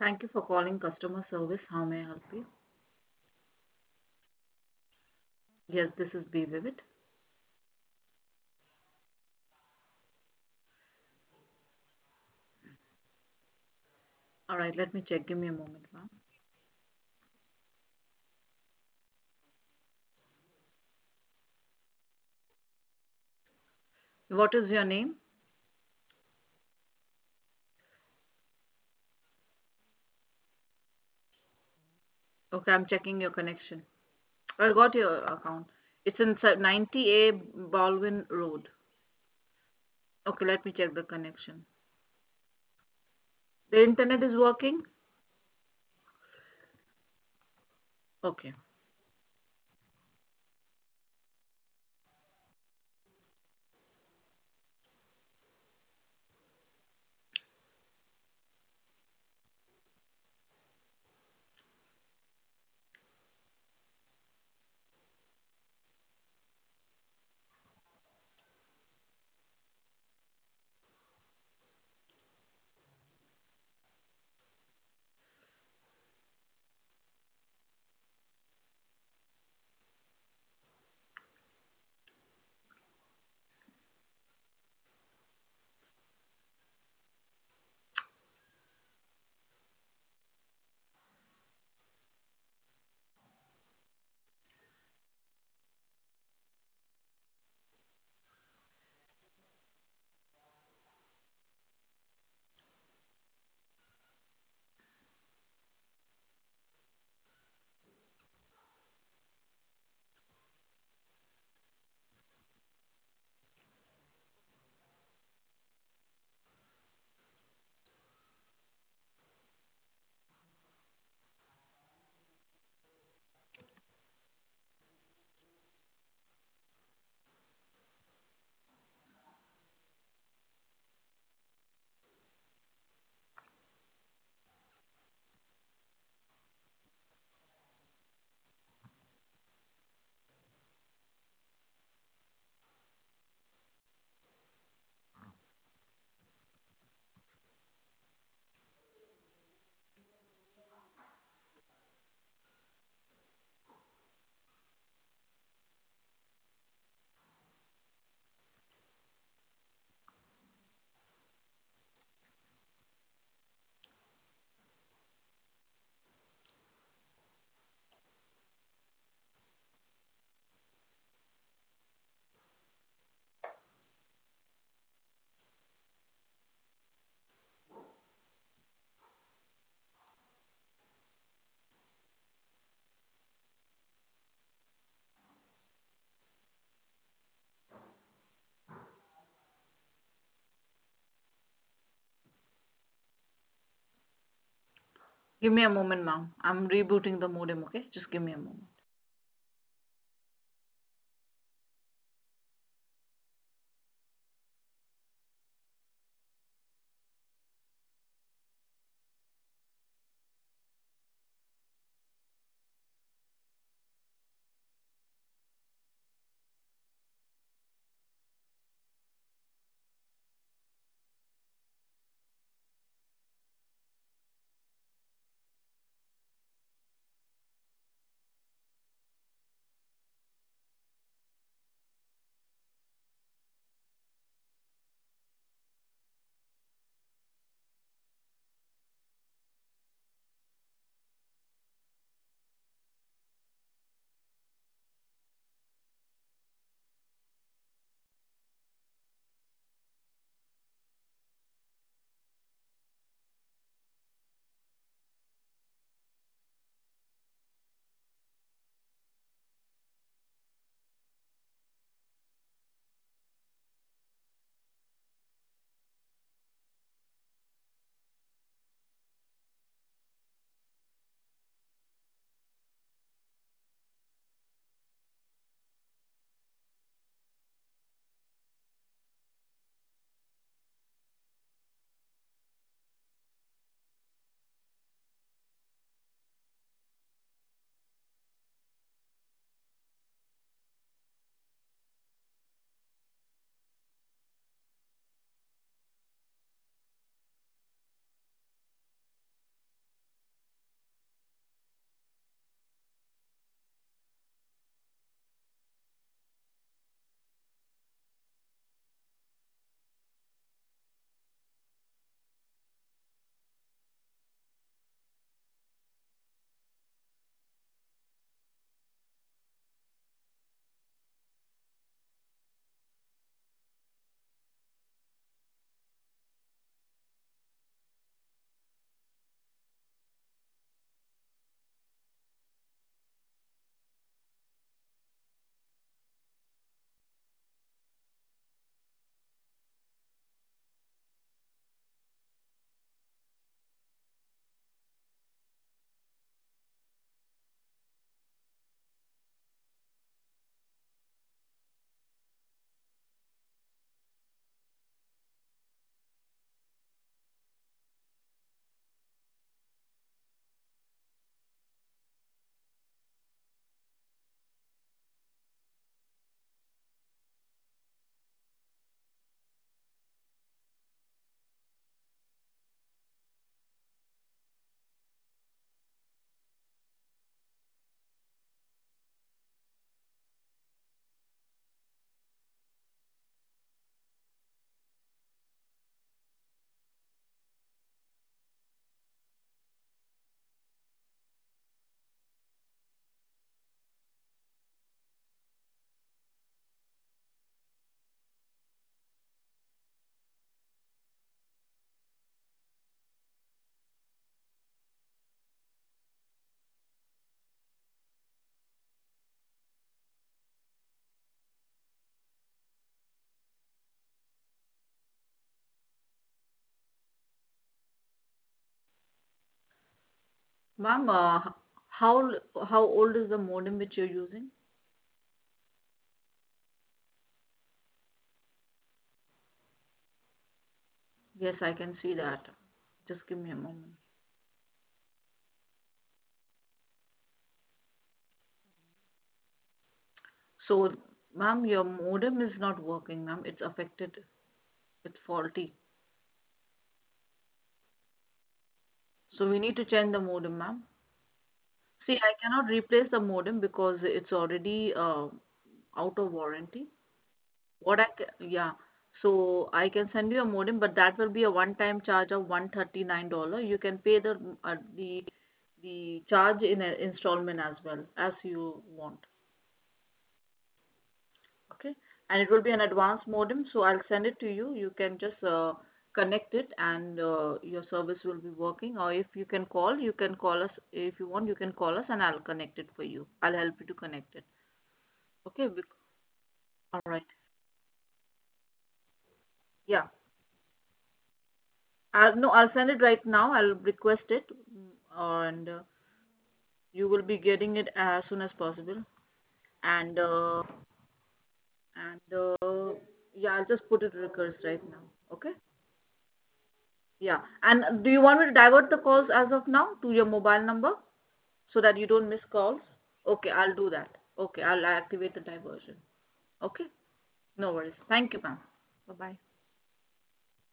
Thank you for calling customer service. How may I help you? Yes, this is B Vivid. All right, let me check. Give me a moment, ma'am. What is your name? Okay, I'm checking your connection. I got your account. It's in 90A Baldwin Road. Okay, let me check the connection. The internet is working? Okay. Give me a moment, ma'am. I'm rebooting the modem, okay? Just give me a moment. Ma'am, how old is the modem which you're using? Yes, I can see that. Just give me a moment. So, ma'am, your modem is not working, ma'am. It's affected. It's faulty. So we need to change the modem, ma'am. See, I cannot replace the modem because it's already out of warranty. Yeah. So I can send you a modem, but that will be a one-time charge of $139. You can pay the charge in an installment as well as you want. Okay, and it will be an advanced modem, so I'll send it to you. You can just connect it, and your service will be working. Or if you can call us. If you want, you can call us, and I'll connect it for you. I'll help you to connect it. Okay, all right. Yeah, no, I'll send it right now. I'll request it, and you will be getting it as soon as possible. And yeah, I'll just put it request right now. Okay. Yeah. And do you want me to divert the calls as of now to your mobile number so that you don't miss calls? Okay, I'll do that. Okay, I'll activate the diversion. Okay, no worries. Thank you, ma'am. Bye bye.